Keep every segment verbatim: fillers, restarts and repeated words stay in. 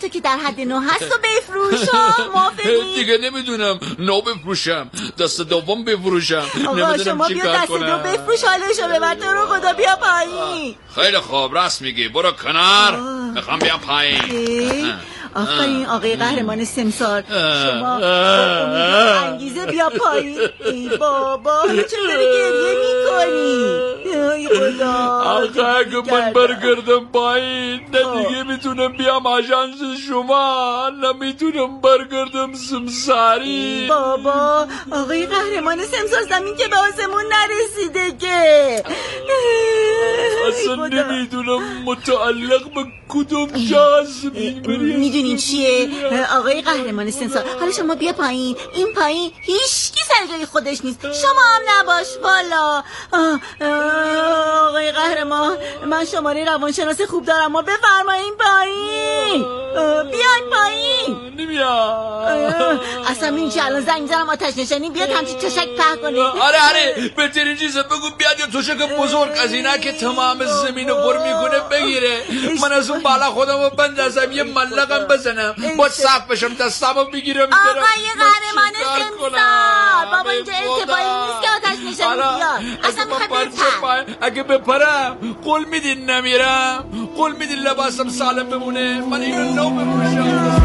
تو که در حد نو هست و بفروشم. موافقی؟ دیگه نمیدونم، نو بفروشم، دست دوم بفروشم، آقا شما بیا دست دو بفروش، حالشو ببر. تو رو خدا بیا پایین. خیلی خوب، راست میگی، برو کنار. میخوام بیام پایین. آفرین آقای قهرمان سمسار، شما انگیزه بیا پایین. ای بابا چرا داری گریه میکنی؟ ای خدا. آخه اگه من برگردم پایین نه دیگه میتونم بیام آژانس شما، نمیتونم برگردم سمساری. بابا آقای قهرمان سمسار، زمین که به آسمون نرسیده که. اصلا نمیدونم متعلق به کدوم جا زمین بریستم. میدونین چیه آقای قهرمان سمسار، حالا شما بیا پایین. این پایین هیچ کی سر جای خودش نیست، شما هم نباش والا. آقای قهرمان من شماره روانشناس خوب دارم، ما بفرمایین پایین. بیاین پایین. نمیام. اصلا این چه الان زنگ زنم آتش نشانی بیاد همچین تشک په کنه. آره آره بهترین چیزه، بگو بیاد یه تشک بزرگ از اینا که تمام زمین رو پر میکنه بگیره، من از اون بالا خودم رو بندازم یه ملقم بزنم با صف بشم دستمو بگیرم. آقای قهرمان سمسار بابا اینجا ارتباطی نیست که آتش نشانی بیاد. اصلا میخواد بپر. اگه بپرم قول میدین نمیرم؟ قول میدین لباسم سالم بمونه؟ من اینو نو بپوشم.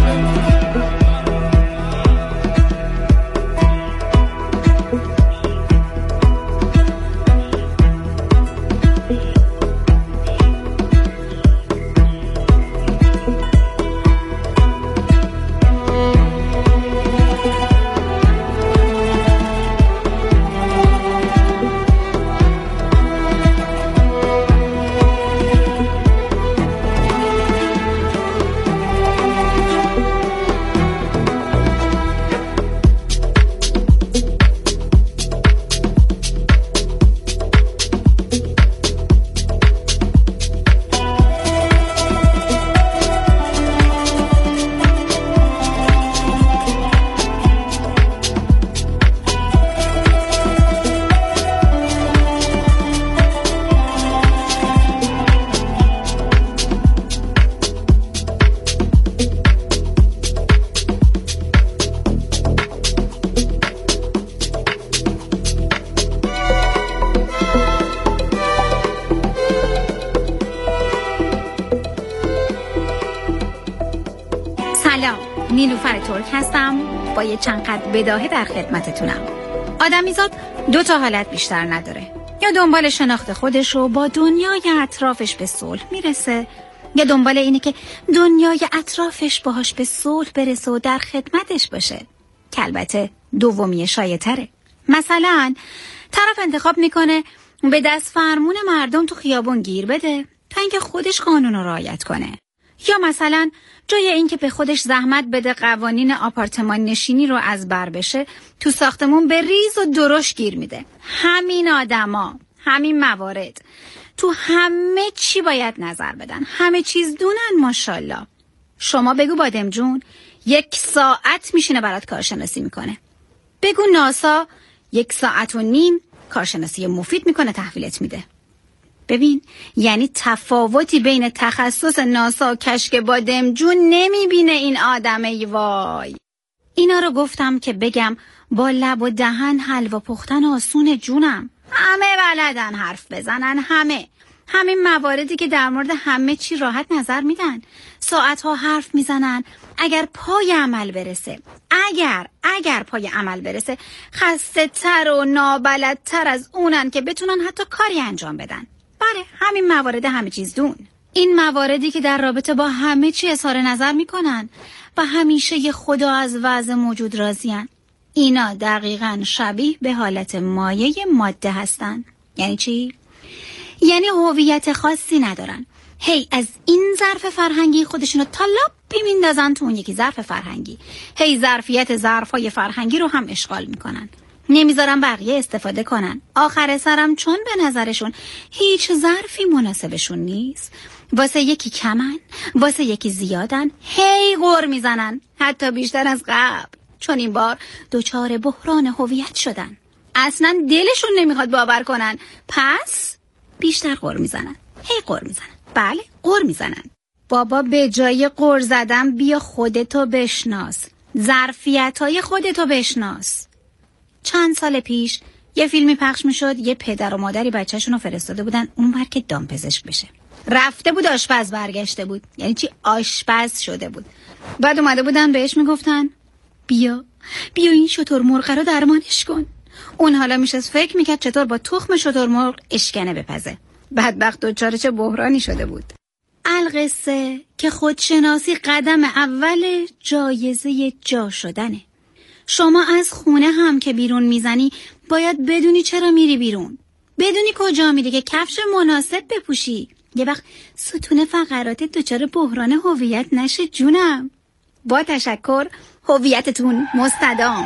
نیلوفر ترک هستم با یه چند قد بداهه در خدمتتونم. آدمیزاد دو تا حالت بیشتر نداره، یا دنبال شناخت خودش و با دنیای اطرافش به صلح میرسه، یا دنبال اینه که دنیای اطرافش باهاش به صلح برسه و در خدمتش باشه، که البته دومی شایع‌تره. مثلا طرف انتخاب میکنه به دست فرمون مردم تو خیابون گیر بده تا اینکه خودش قانون رو رعایت کنه، یا مثلا جای اینکه به خودش زحمت بده قوانین آپارتمان نشینی رو از بر بشه تو ساختمون به ریز و درشت گیر میده. همین آدما، همین موارد تو همه چی باید نظر بدن، همه چیز دونن. ماشاءالله. شما بگو بادم جون یک ساعت میشینه برات کارشناسی میکنه، بگو ناسا یک ساعت و نیم کارشناسی مفید میکنه تحویلت میده. ببین یعنی تفاوتی بین تخصص ناسا و کشک بادم جون نمیبینه این آدمه. وای اینا رو گفتم که بگم با لب و دهن حلوا پختن آسون جونم. همه بلدن حرف بزنن، همه همین مواردی که در مورد همه چی راحت نظر میدن، ساعتها حرف میزنن. اگر پای عمل برسه اگر اگر پای عمل برسه خسته تر و نابلدتر از اونن که بتونن حتی کاری انجام بدن. بله همین موارد همه چیز دون، این مواردی که در رابطه با همه چی اظهار نظر میکنن و همیشه یه خدا از وضع موجود راضین. اینا دقیقاً شبیه به حالت مایه ماده هستن. یعنی چی؟ یعنی هویت خاصی ندارن، هی از این ظرف فرهنگی خودشونو تالاپی میندازن تو اون یکی ظرف فرهنگی، هی ظرفیت ظرفای فرهنگی رو هم اشغال میکنن، نمیذارن بقیه استفاده کنن. آخر سرم چون به نظرشون هیچ ظرفی مناسبشون نیست، واسه یکی کمن، واسه یکی زیادن، هی غر میزنن، حتی بیشتر از قبل، چون این بار دوچار بحران هویت شدن. اصلا دلشون نمیخواد باور کنن، پس بیشتر غر میزنن، هی غر میزنن. بله غر میزنن. بابا به جای غر زدن بیا خودتو بشناس، ظرفیت‌های خودتو بشناس. چند سال پیش یه فیلمی پخش میشد، یه پدر و مادری بچه‌شون رو فرستاده بودن اونور که دامپزشک بشه. رفته بود آشپز برگشته بود، یعنی چی آشپز شده بود. بعد اومده بودن بهش میگفتن بیا بیا این شترمرغ رو درمانش کن. اون حالا میشست فکر میکرد چطور با تخم شترمرغ اشکنه بپزه. بدبخت دچار چه بحرانی شده بود. القصه که خودشناسی قدم اول جایزه جا شدنه. شما از خونه هم که بیرون میزنی باید بدونی چرا میری بیرون، بدونی کجا میری که کفش مناسب بپوشی. یه وقت ستون فقرات دچار بحران هویت نشه جونم. با تشکر، هویتتون مستدام.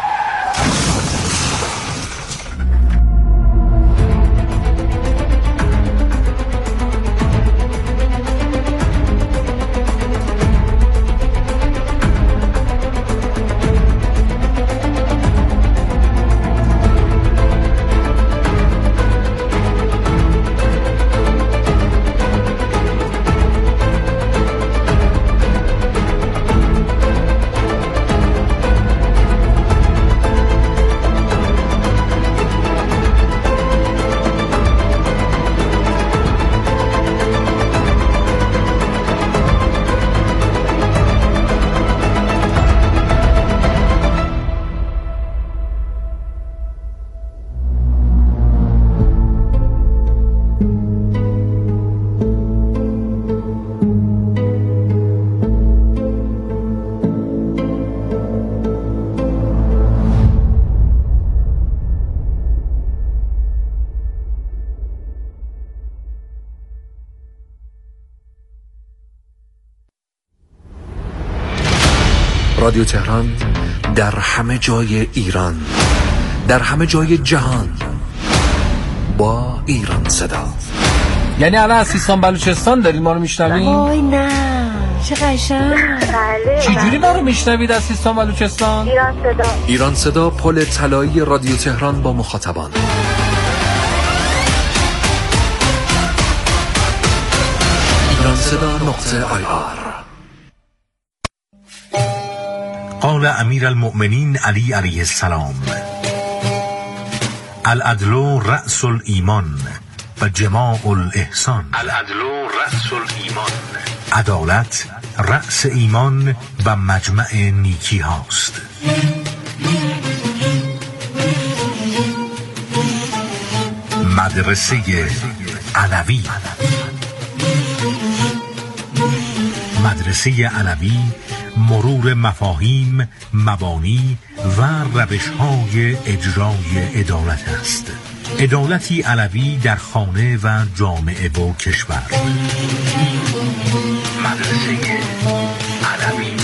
رادیو تهران در همه جای ایران، در همه جای جهان، با ایران صدا. یعنی الان از سیستان بلوچستان دارید ما رو میشنوید؟ وای نه چه قشنگ. چی جوری ما رو میشنوید از سیستان بلوچستان؟ ایران صدا. ایران صدا، پل طلایی رادیو تهران با مخاطبان. ایران صدا نقطه آی آر. قال امیر المؤمنین علی علیه السلام: العدل رأس الایمان و جماع الاحسان. العدل رأس الایمان. عدالت رأس ایمان و مجمع نیکی هاست. مدرسه علوی. مدرسه علوی مرور مفاهیم، مبانی و روش‌های اجرای عدالت است. عدالتی علوی در خانه و جامعه و کشور. مدرسه علوی.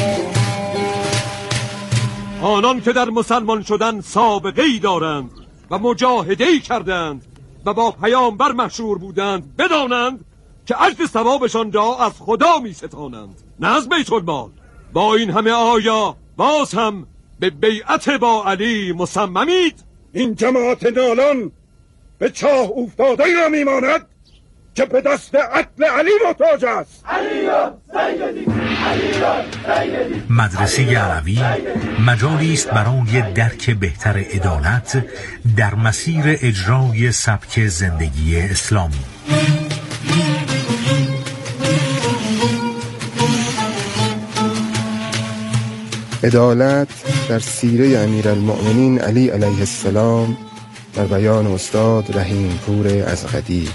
آنان که در مسلمان شدن سابقه‌ای دارند و مجاهده‌ای کردند و با پیامبر مشهور بودند بدانند که اجر ثوابشان را از خدا می ستانند، نه از بیت المال. با این همه آیا باز هم به بیعت با علی مصممید؟ این جماعت نالان به چاه افتاده‌ای را میماند که به دست عدل علی محتاج است. مدرسه علوی مجالی است برای درک بهتر عدالت در مسیر اجرای سبک زندگی اسلامی. عدالت در سیره امیرالمؤمنین علی علیه السلام در بیان استاد رحیم پور ازغدی.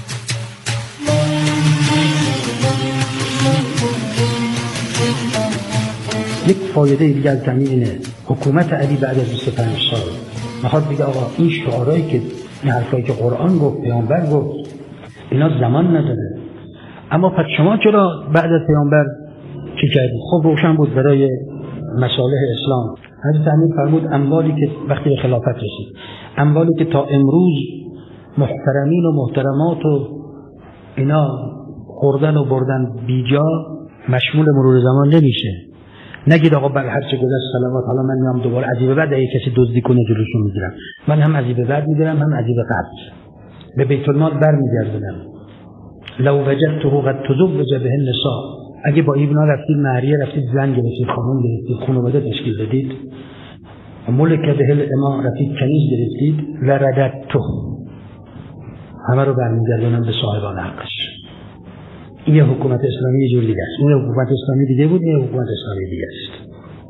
یک فایده دیگه از زمین اینه، حکومت علی بعد از بیست و پنج سال میخواد بگه آقا این شعارهایی که این حرفایی که قرآن گفت، پیامبر گفت، اینا زمان نداره. اما پس شما چرا بعد از پیامبر چی کردید؟ خب روشن بود برای مصالح اسلام. حضرت امیر فرمود اموالی که وقتی به خلافت رسید، اموالی که تا امروز محترمین و محترمات و اینا خوردن و بردن بیجا مشمول مرور زمان نمیشه. نگید آقا بر هر چه گذشت صلوات، حالا من میام دوباره عجیبه بعد اگه کسی دزدی کنه جلوشون میگیرم. من هم عجیبه بعد میگیرم هم عجیبه قبل به بیت المال برمیگردونم. لو وجدته قد تزوج به النساء اگه با اینا رفتید مهریه، رفتید زن گرفتید، خانم گرفتید، خانواده تشکیل دادید، ملک به الامام رفتید کنیز گرفتید، لرددته، همه رو برمیگردونم به صاحبان حقش. این حکومت اسلامی یه جور دیگه است. اون حکومت اسلامی دیگه بود، این حکومت اسلامی دیگه است.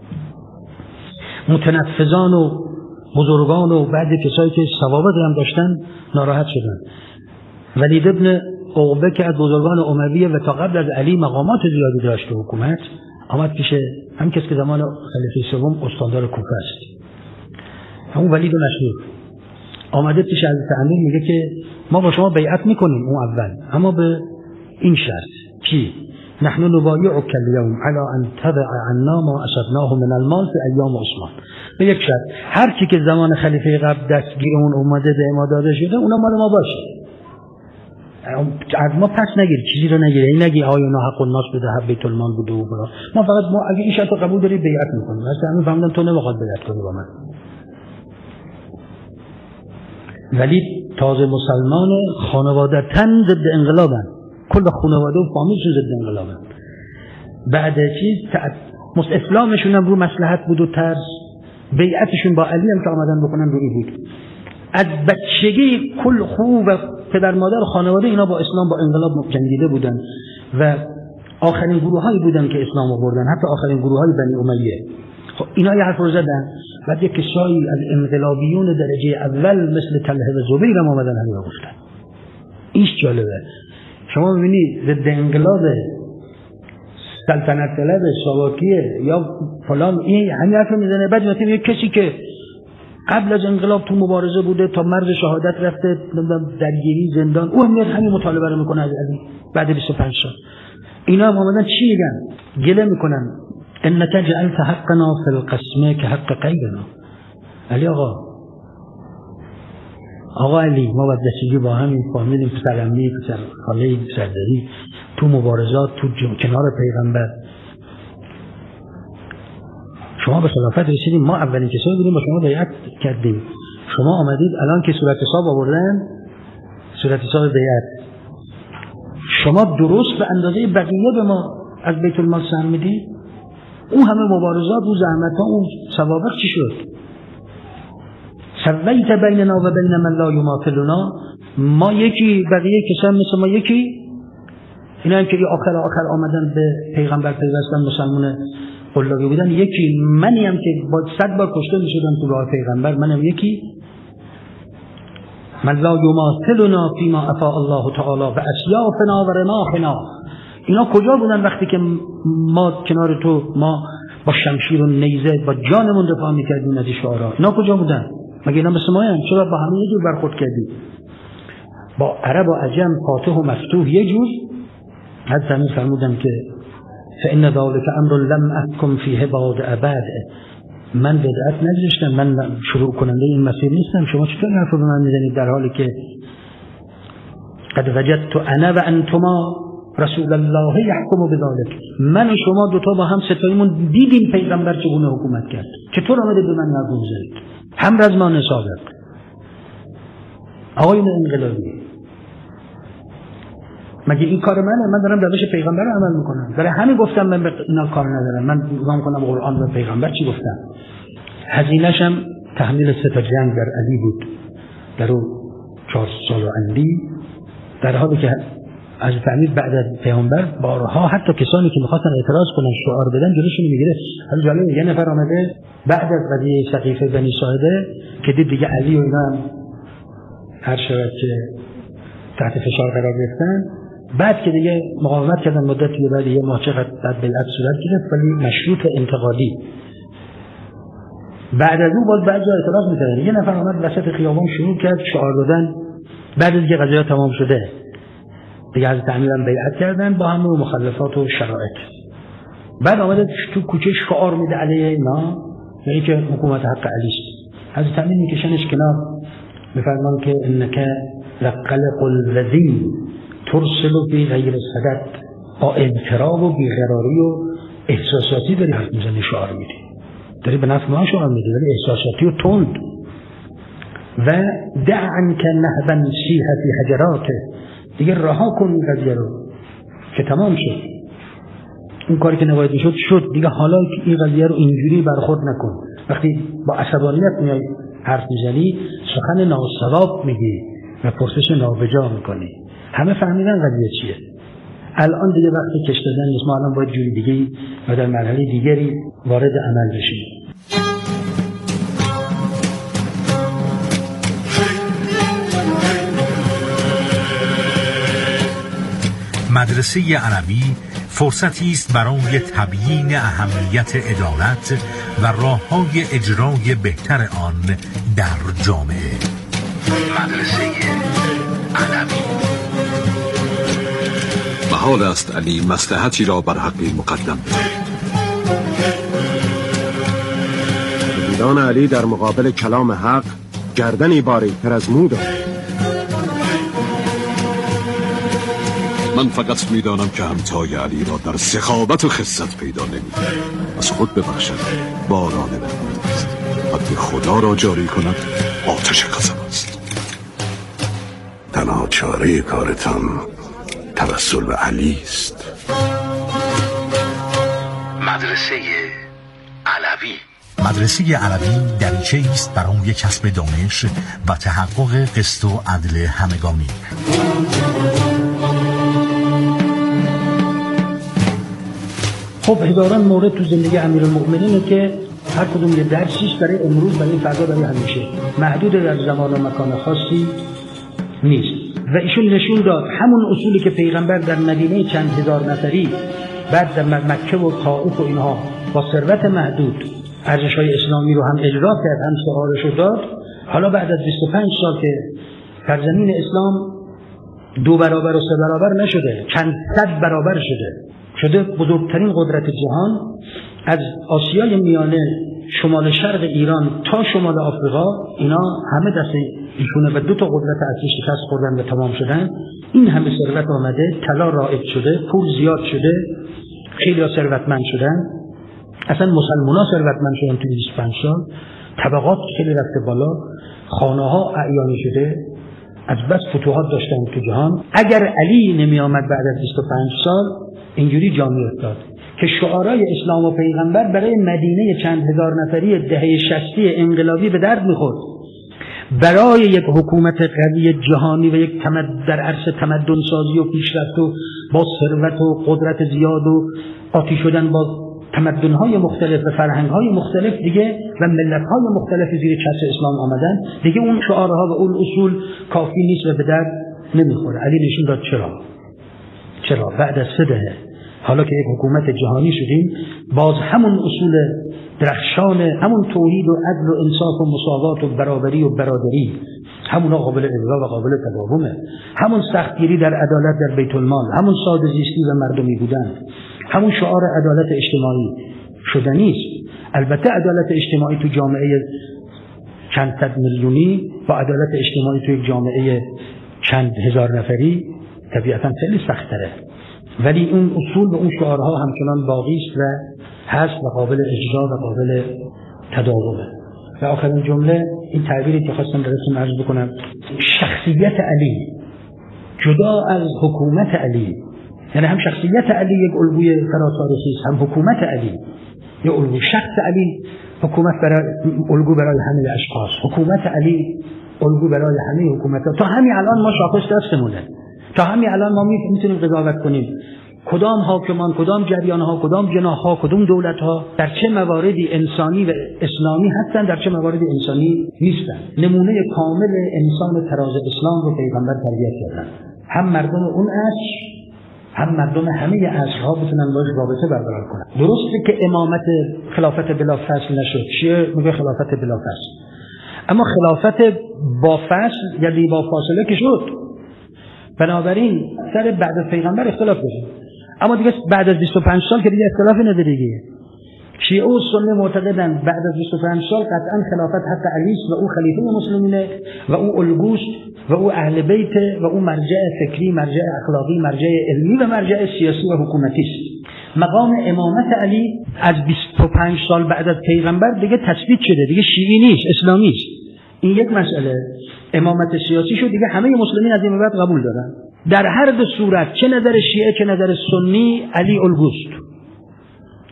متنفذان و بزرگان و بعد کسایی که ثوابت هم داشتن ناراحت شدن. ولید ابن عقبه که از بزرگان امویه و تا قبل از علی مقامات زیادی داشت و حکومت، آمد پیش هم کسی که زمان خلیفه سوم استاندار کوفه است، همون ولید مشهور، آمده پیش حضرت امیر میگه که ما با شما بیعت میکنیم اون اول، اما به این شرط کی نحن نبایعک اليوم على ان تبع عنا ما اصبناه من المال في ایام عثمان. به یک شرط، هر چی که زمان خلیفه قبل دستگیر اون اومده به ما داده شده اونا مال ما باشه، از ما پس نگیر، چیزی رو نگیره، این نگی آیا اینا حق الناس بده، حق بیت المال بوده و برا. ما فقط ما اگه این شرط رو قبول داری بیعت میکنیم. مثلا همین فهمیدم تو نمیخواد بیعت کنی با من. ولی تازه مسلمان، خانواده‌تن ضد انقلابن، کل خانواده و فامیلشون ضد انقلابن. بعد چیز مست اسلامشون هم رو مصلحت بود و ترس، بیعتشون با علی هم که آمدن بکنن روی بود. از بچگی کل خوب و پدر مادر خانواده اینا با اسلام با انقلاب جنگیده بودن و آخرین گروهایی بودن که اسلام آوردن، حتی آخرین گروهای بنی امیه. خب اینا یه حرف رو زدن، بعد یک کسایی از انقلابیون درجه اول مثل طلحه و زبیر هم آمدن همین رو گفتن. اینش جالبه. شما ببینید ضد انقلاب سلطنت طلب ساواکیه یا فلان، این همین حرف رو میزنه. بعد مثلا یک کسی که قبل از انقلاب تو مبارزه بوده تا مرز شهادت رفته، درگیری زندان، او هم میاد همین مطالبه رو میکنه از علی بعد بیست و پنج سال. اینا هم آمدن چی میگن؟ گله میکنن انک جعلت حقنا فی القسمه که حق غیرنا. علی آقا آقا علی ما بعد دستگی با هم فامیلیم، پسر عمی، پسر خاله، پسر دایی، تو مبارزات، تو کنار پیغمبر شما به خلافت رسیدیم، ما اولین کسایی بودیم با شما بیعت کردیم، شما آمدید الان که صورت حساب آوردن، صورت حساب بیعت، شما درست به اندازه بقیه به ما از بیت المال سهم میدید؟ اون همه مبارزات و زحمت ها اون سوابق چی شد؟ سویت بیننا و بین من لا یماثلنا، ما یکی، بقیه کسان مثل ما یکی. اینا هم که آخر آخر آمدن به پیغمبر پیوستن، مسلمان قلابی بودن، یکی منی هم که با صد بار کشته می شدم تو راه پیغمبر، منم یکی. من لا یماثلنا فیما افاء الله تعالی و اسیافنا و رماحنا. اینا کجا بودن وقتی که ما کنار تو، ما با شمشیر و نیزه با جانمون دفاع میکردیم از شعرا؟ اینا کجا بودن؟ مگه اینا مثل ما هم؟ چرا با همه یه جور برخورد کردیم؟ با عرب و عجم فاتح و مفتوح یه جور. حد زمین فرمودم که فإن ذلك امر لم احكم فيه بعد ابد. من بدعت نذاشتم، من شروع کننده این مسیر نیستم. شما چطور حرف رو من میزنید در حالی که قد وجدت انا و انتما رسول الله یحکم بذلک، من و شما دوتا با هم ستایمون دیدیم پیغمبر چگونه حکومت کرد، چطور آمده به من حرف میزنید؟ هم رزمان صادق آقایون انقلابی، مگه این کار منه؟ من دارم روش پیغمبر رو عمل میکنم. برای همین گفتم من به اینا کار ندارم، من نگاه میکنم قرآن و پیغمبر چی گفتن. هزینه‌ش هم تحمیل سه تا جنگ در علی بود، در او چهار سال و اندی، در حالی که از تعمیر بعد از پیامبر بارها حتی کسانی که میخواستن اعتراض کنن شعار بدن جلوشون میگیره. حالا جالب، یه نفر آمده بعد از قضیه سقیفه بنی ساعده که دید دیگه علی و اینا هم هر شود که تحت فشار قرار گرفتن، بعد که دیگه مقاومت کردن مدتی بعد یه ماه چقدر بعد بیعت صورت گرفت ولی مشروط انتقادی. بعد از اون باز بعضی اعتراض میکردن. یه نفر آمد وسط خیابان شروع کرد شعار دادن بعد از اینکه قضیه تمام شده دیگه از تعمیرم بیعت کردن با همه مخالفات و شرایط. بعد آمده تو کوچه شعار میده علیه اینا، یعنی که حکومت حق علی است. از تعمیر میکشنش کنار، میفرمان که انک لقلق الذی ترسل بی غیر صدد، با انتراب و بیقراری و احساساتی داری حرف میزنی، شعار میدی، داری به نفع ما شعار میدی، داری احساساتی و تند. و دع عنک نهبا سیح فی حجراته، دیگه رها کن این قضیه رو که تمام شد. اون کاری که نباید میشد شد دیگه. حالا این قضیه رو اینجوری برخورد نکن. وقتی با عصبانیت میای حرف میزنی سخن ناسواب میگی و پرسش نابجا میکنی. همه فهمیدن قضیه چیه. الان دیگه وقتی کش دادن نیست. ما الان باید جوری دیگه و در مرحله دیگری وارد عمل بشیم. مدرسه علوی فرصتی است برای تبیین اهمیت عدالت و راه‌های اجرای بهتر آن در جامعه. مدرسه علوی. محال است علی مصلحتی را بر حقی مقدم بدهد. مریدان علی در مقابل کلام حق گردنی باریک‌تر از مو دارند. من فقط میدانم که همتای علی را در سخاوت و خست پیدا نمی‌کنم. از خود ببخشد باران رحمت است. حد خدا را جاری کند آتش غضب است. تنها چاره کارتان توسل به علی است. مدرسه علوی. مدرسه علوی دریچه است برای کسب دانش و تحقق قسط و عدل همگانی. خب هزاران مورد تو زندگی امیرالمؤمنینه که هر کدوم یه درسیش برای امروز، برای فردا، برای همیشه، محدود در زمان و مکان خاصی نیست. و ایشون نشون داد همون اصولی که پیغمبر در مدینه چند هزار نفری بعد در مکه و طائف و اینها با ثروت محدود ارزش‌های اسلامی رو هم اجرا کرد، هم شعارش رو داد. حالا بعد از بیست و پنج سال که در زمین اسلام دو برابر و سه برابر نشده، چند صد برابر شده، شده بزرگترین قدرت جهان. از آسیای میانه، شمال شرق ایران تا شمال آفریقا، اینا همه دست ایشونه و دو تا قدرت اصلی شکست خوردن و تمام شدن. این همه ثروت آمده، طلا رائج شده، پول زیاد شده، خیلی ها ثروتمند شدن. اصلا مسلمان‌ها ثروتمند شدن توی بیست و پنج سال. طبقات خیلی رفته بالا، خانه‌ها اعیانی شده، از بس فتوحات داشتن تو جهان. اگر علی نمی آمد بعد از بیست و پنج سال اینجوری جا می‌افتاد که شعارهای اسلام و پیغمبر برای مدینه چند هزار نفری دهه شصتی انقلابی به درد می‌خورد. برای یک حکومت قوی جهانی و یک تمدن در عرصه تمدن سازی و پیشرفت و با ثروت و قدرت زیاد و آتی شدن با تمدن‌های مختلف و فرهنگ‌های مختلف دیگه و ملت‌های مختلف زیر چتر اسلام آمدن، دیگه اون شعارها و اون اصول کافی نیست و به درد نمی‌خوره. علی نشون داد چرا؟ چرا بعد از سه دهه حالا که یک حکومت جهانی شدیم، باز همون اصول درخشان، همون توحید و عدل و انصاف و مساوات و برابری و برادری، همون قابل اجرا و قابل تداومه. همون سختگیری در عدالت در بیت المال، همون ساده زیستی و مردمی بودن، همون شعار عدالت اجتماعی شدنی است. البته عدالت اجتماعی تو جامعه چند صد میلیونی با عدالت اجتماعی تو یک جامعه چند هزار نفری طبیعتا خیلی سخت‌تره، ولی اون اصول و اون شعارها همچنان باقی است و هست و قابل اجرا و قابل تداومه. و آخرین جمله این تعبیری که خواستم براتون عرض بکنم، شخصیت علی جدا از حکومت علی، یعنی هم شخصیت علی یک الگوی فراتاریخی است، هم حکومت علی یک الگو. شخص علی حکومت برای الگو برای همه اشخاص، حکومت علی الگو برای همه حکومت‌ها. تا همین الان ما شاخص دستمونه، تا همین الان ما میتونیم قضاوت کنیم کدام حاکمان، کدام جریان‌ها، کدام جناح‌ها، کدام دولت‌ها در چه مواردی انسانی و اسلامی هستن، در چه مواردی انسانی نیستن. نمونه کامل انسان تراز اسلام رو پیغمبر تربیت کردن. هم مردم اون عصر، هم مردم همه عصرها بتونن باش رابطه برقرار کنن. درسته که امامت خلافت بلا فصل نشد، شیعه میگه خلافت بلا فصل، اما خلافت با فصل یعنی با فاصله که شد. بنابراین سر بعد از پیغمبر اختلاف داشت، اما دیگه بعد از بیست و پنج سال که دیگه اختلافی نداره دیگه. شیعه و سنی معتقدن بعد از بیست و پنج سال قطعا خلافت حق علی است و او خلیفه مسلمینه و او الگوست و او اهل بیت و او مرجع فکری، مرجع اخلاقی، مرجع علمی و مرجع سیاسی و حکومتی است. مقام امامت علی از بیست و پنج سال بعد از پیغمبر دیگه تثبیت شده، دیگه شیعی نیست، اسلامی است. این یک مسئله. امامت سیاسی شو دیگه همه مسلمین از این بعد قبول دارن. در هر دو صورت، چه نظر شیعه چه نظر سنی، علی الگوست.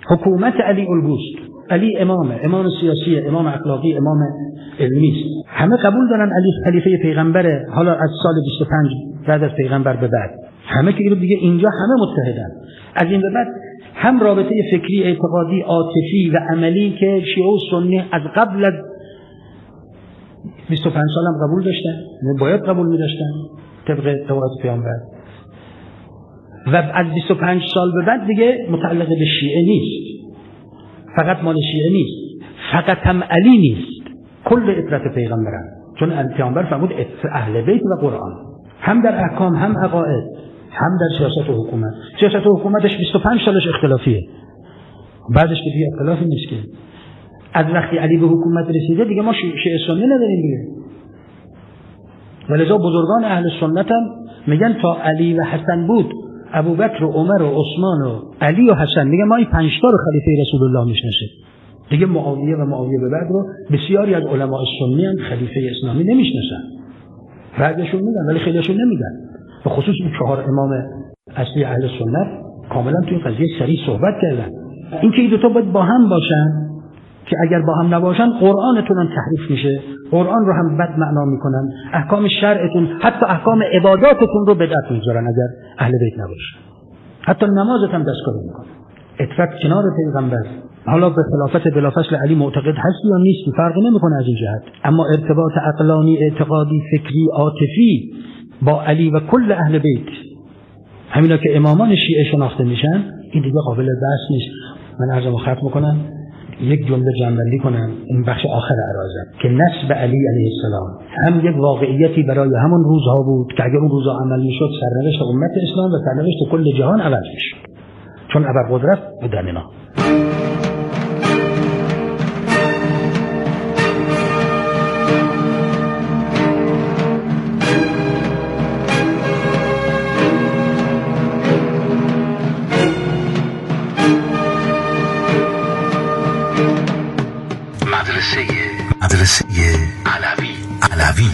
حکومت علی الگوست. علی امامه، امام سیاسی، امام اخلاقی، امام علمی است. همه قبول دارن علی خلیفه پیغمبره، حالا از سال بیست و پنج بعد از پیغمبر به بعد همه که اینو دیگه اینجا همه متحدن. از این به بعد هم رابطه فکری، اعتقادی، عاطفی و عملی که شیعه و سنی از قبل از بیست و پنج سال هم قبول داشتن، باید قبول می داشتن طبق روایت پیامبر، و از بیست و پنج سال به بعد دیگه متعلق به شیعه نیست، فقط مال شیعه نیست، فقط هم علی نیست، کل اطرت پیغمبرن، چون پیامبر فرمود اهل بیت و قرآن، هم در احکام، هم عقاید، هم در سیاست و حکومت. سیاست و حکومتش بیست و پنج سالش اختلافیه، بعدش که دیگه اختلافی نیست که. از وقتی علی به حکومت رسیده دیگه ما شیعه سنی نداریم دیگه. ولذا بزرگان اهل سنت هم میگن تا علی و حسن بود، ابوبکر و عمر و عثمان و علی و حسن، میگن ما این پنج تا رو خلیفه رسول الله میشناسیم. دیگه معاویه و معاویه به بعد رو بسیاری از علما سنی هم خلیفه اسلامی نمیشناسن. بعضیشون میگن ولی خیلیشون نمیگن. به خصوص این چهار امام اصلی اهل سنت کاملا توی قضیه سریع صحبت کردن. این که این دو تا باید با هم باشن، که اگر با هم نباشن قرآنتون هم تحریف میشه، قرآن رو هم بد معنا میکنن، احکام شرعتون، حتی احکام عباداتتون رو بدعت میذارن اگر اهل بیت نباشن، حتی نمازت هم دستکاری میکنن. اطرت کنار پیغمبر، حالا به خلافت بلافصل علی معتقد هستی یا نیستی فرقی نمیکنه از این جهت، اما ارتباط عقلانی، اعتقادی، فکری، عاطفی با علی و کل اهل بیت، همینا که امامان شیعه شناخته میشن، این دیگه قابل بحث نیست. من عرضمو ختم کنم، یک جمله جمع‌بندی کنم، این بخش آخر عرازم، که نسب علی علیه السلام هم یک واقعیتی برای همون روزها بود که اگر اون روزها عمل میشد سرنوشت امت اسلام و سرنوشت کل جهان عوض میشد، چون ابرقدرت بودن اینا. مدرسه علوی علوی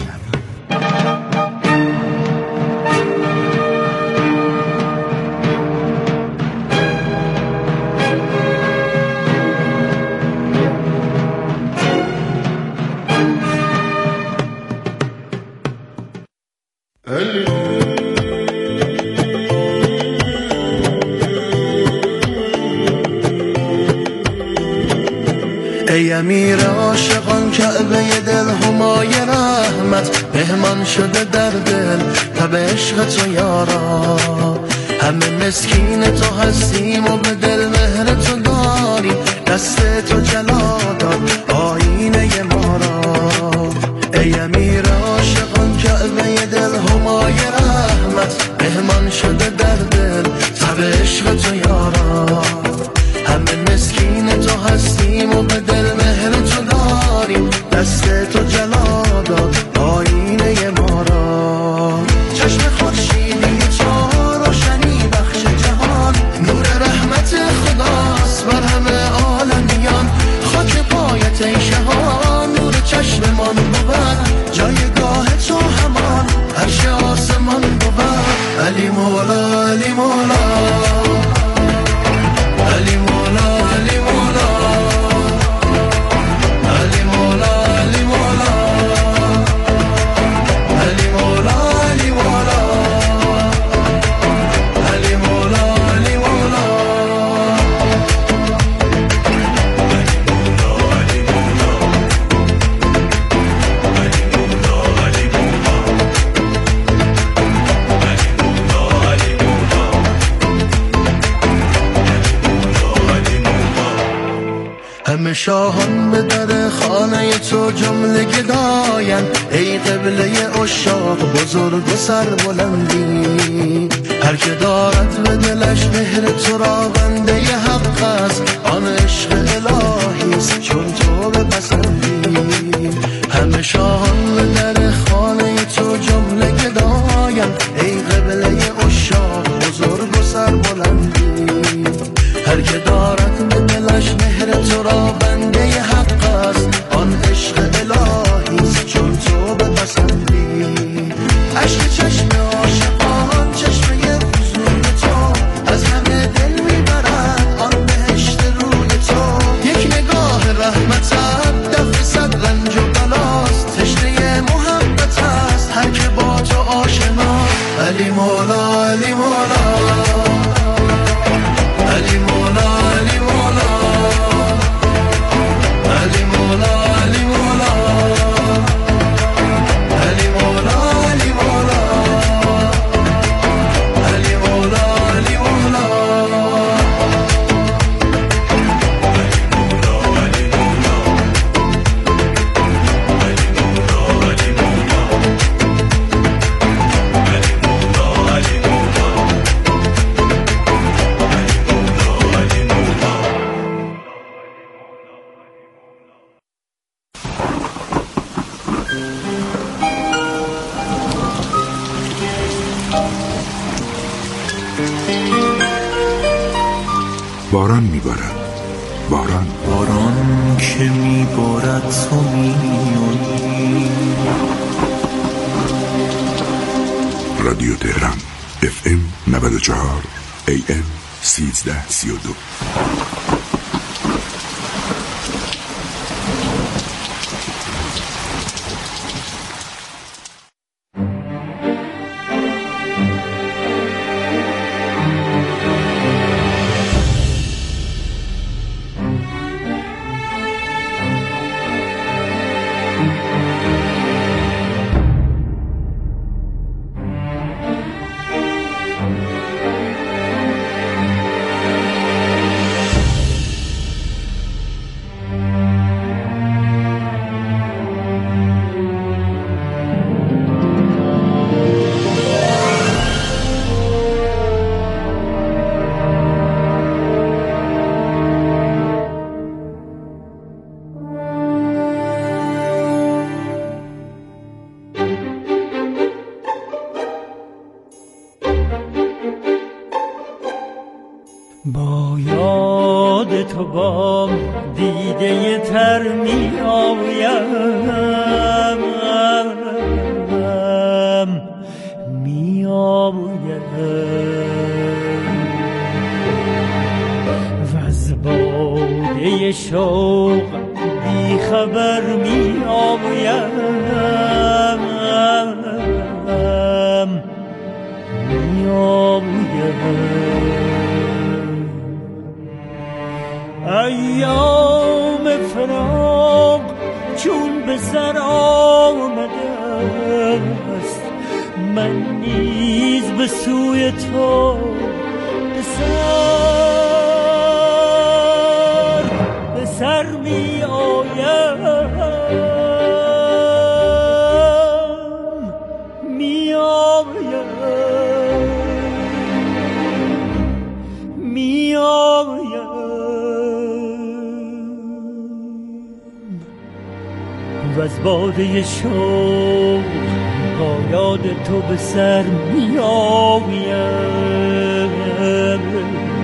ای امیر عاشقان، کعبه دل همای رحمت، مهمان شده در دل تب عشق تو یارا، همه مسکین تو هستیم و به دل مهر تو داریم، دست تو جلا داد آینه ما را. ای امیر عاشقان، کعبه دل همای رحمت، مهمان شده در دل تب عشق تو یارا، همه مسکین تو هستیم و به دل مهر تو داریم، دست تو جلا داد آینه ما را. چشم خورشیدی تو روشنی بخش جهان، نور رحمت خداست بر همه عالمیان، خاک پایت ای شهان، نور چشممان بود جایگاه تو همان، عرش آسمان بود. علی مولا علی مولا علی مولا علی مولا علی مولا علی مولا علی مولا علی مولا علی مولا علی مولا همه شاهان به در خانه تو جمله گداین، ای قبله عشاق بزرگ و سربلندی، هر که دارد به دلش مهر تو را بنده حق است، آن عشق الهی است چون تو بپسندی. همه شاهان به در خانه تو جمله گداین، ای قبله عشاق بزرگ و سربلندی، هر که دارد به دلش مهر تو را بنده حق است، آن عشق الهی است چون تو بپسندی. عشق چشم عاشقان، چشمه حضور تو از همه دل میبرد، آن بهشت رو باران میبارد، باران باران که میبارد تو میانی. رادیو تهران اف ام نود و چهار ای ام سیزده سی و دو. با یاد تو با دیده تر می آیم می آیم و از باده شوق بی خبر می آیم می آیم. ایام فراق چون به سر آمده است، من نیز به سوی تو به سر به سر می آیم می آیم می آیم و از باده شوق با یاد تو به سر می آیم